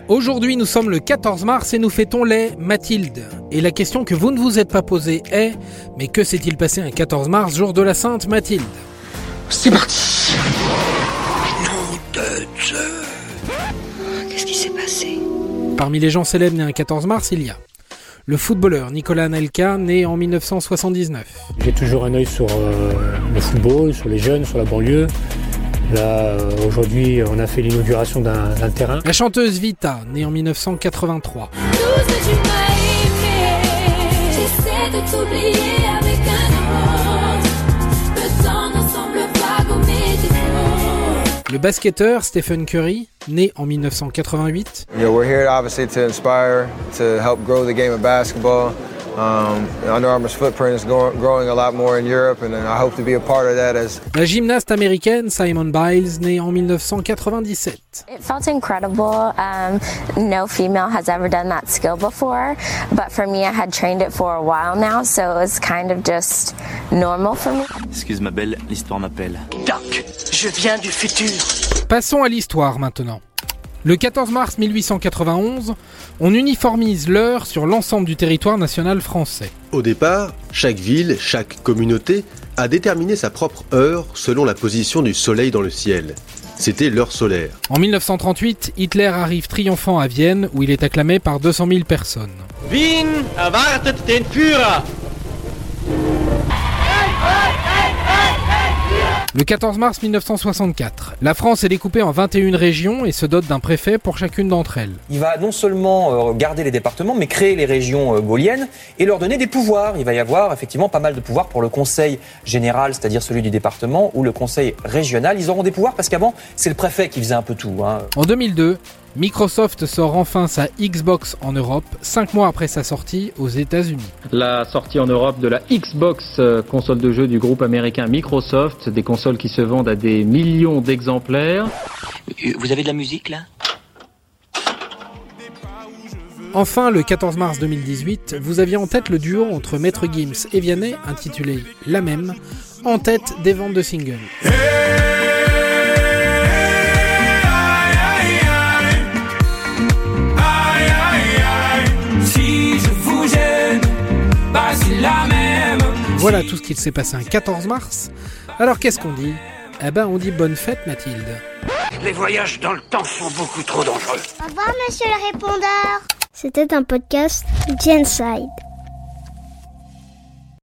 Aujourd'hui, nous sommes le 14 mars et nous fêtons les Mathilde. Et la question que vous ne vous êtes pas posée est « Mais que s'est-il passé un 14 mars, jour de la Sainte Mathilde ?» C'est parti. Nom de Dieu. Qu'est-ce qui s'est passé ? Parmi les gens célèbres nés un 14 mars, il y a le footballeur Nicolas Anelka, né en 1979. J'ai toujours un œil sur le football, sur les jeunes, sur la banlieue. Là, aujourd'hui, on a fait l'inauguration d'un terrain. La chanteuse Vita, née en 1983. Le basketteur Stephen Curry, né en 1988. We're here obviously to inspire, to help grow the game of basketball. Under Armour's footprint is growing a lot more in Europe, and I hope to be a part of that. La gymnaste américaine Simone Biles, née en 1997. It felt incredible. No female has ever done that skill before, but for me, I had trained it for a while now, so it was kind of just normal for me. Excuse ma belle, l'histoire m'appelle. Doc, je viens du futur. Passons à l'histoire maintenant. Le 14 mars 1891, on uniformise l'heure sur l'ensemble du territoire national français. Au départ, chaque ville, chaque communauté a déterminé sa propre heure selon la position du soleil dans le ciel. C'était l'heure solaire. En 1938, Hitler arrive triomphant à Vienne où il est acclamé par 200 000 personnes. Wien erwartet den Führer. Le 14 mars 1964, la France est découpée en 21 régions et se dote d'un préfet pour chacune d'entre elles. Il va non seulement garder les départements, mais créer les régions gaulliennes et leur donner des pouvoirs. Il va y avoir effectivement pas mal de pouvoirs pour le conseil général, c'est-à-dire celui du département, ou le conseil régional. Ils auront des pouvoirs parce qu'avant, c'est le préfet qui faisait un peu tout. En 2002, Microsoft sort enfin sa Xbox en Europe, 5 mois après sa sortie aux États-Unis. La sortie en Europe de la Xbox, console de jeu du groupe américain Microsoft, des consoles qui se vendent à des millions d'exemplaires. Vous avez de la musique là ? Enfin, le 14 mars 2018, vous aviez en tête le duo entre Maître Gims et Vianney, intitulé La Même, en tête des ventes de singles. Voilà tout ce qu'il s'est passé un 14 mars. Alors qu'est-ce qu'on dit ? On dit bonne fête Mathilde. Les voyages dans le temps sont beaucoup trop dangereux. Au revoir monsieur le répondeur. C'était un podcast Genside.